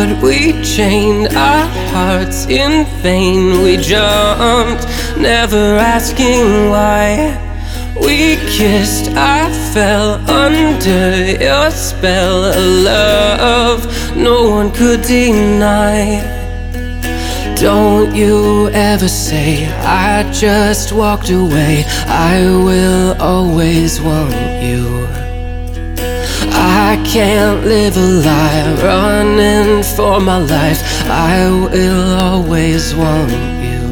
thought we chained our hearts in vain. We jumped, never asking why. We kissed, I fell under your spell. A love no one could deny. Don't you ever say I just walked away. I will always want you. I can't live a lie, running for my life. I will always want you.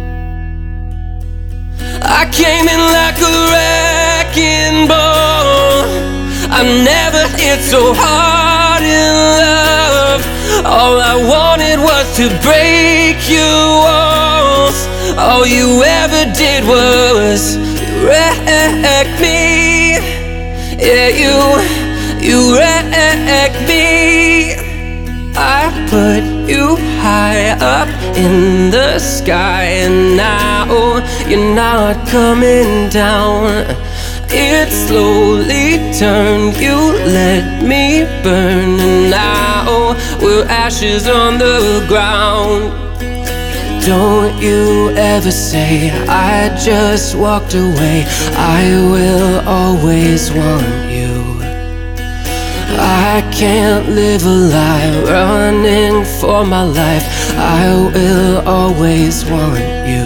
I came in like a wrecking ball. I never hit so hard in love. All I wanted was to break your walls. All you ever did was wreck me. Yeah, you wrecked me. I put you high up in the sky, and now you're not coming down. It slowly turned, you let me burn, and now we're ashes on the ground. Don't you ever say I just walked away. I will always want you. I can't live a lie, running for my life. I will always want you.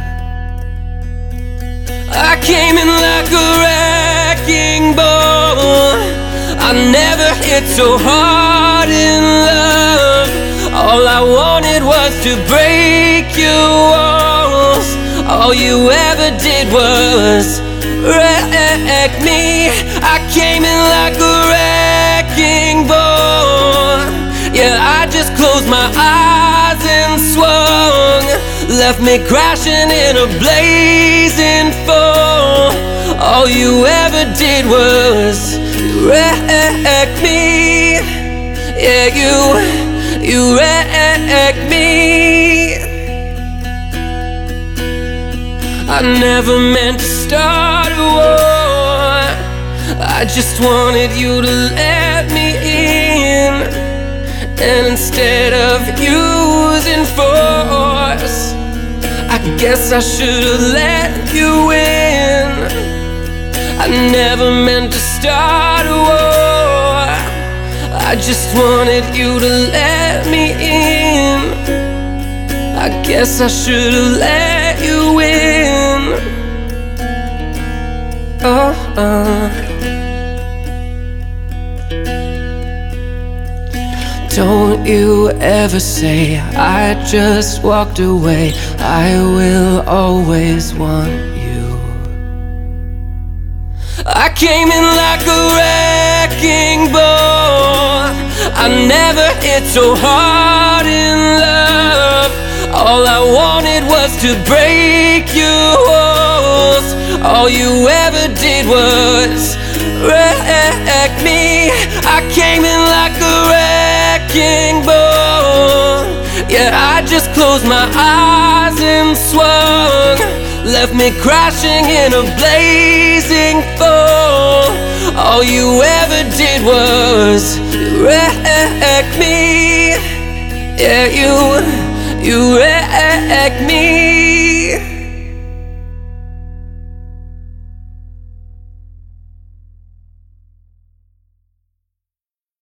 I came in like a wrecking ball. I never hit so hard in love. All I wanted was to break your walls. All you ever did was wreck me. I came in like a wrecking ball. Yeah, I just closed my eyes and swung, left me crashing in a blazing fall. All you ever did was wreck me. Yeah, you wrecked me. I never meant to start a war. I just wanted you to let me in, and instead of using force, I guess I should've let you in. I never meant to start a war. I just wanted you to let me in. I guess I should've let you in. Don't you ever say I just walked away. I will always want you. I came in like a wrecking ball. I never hit so hard in love. All I wanted was to break your walls. All you ever did was wreck me. I came in like a wrecking ball. Yeah, I just closed my eyes and swung, left me crashing in a blazing fall. All you ever did was wreck me. Yeah, you wrecked me.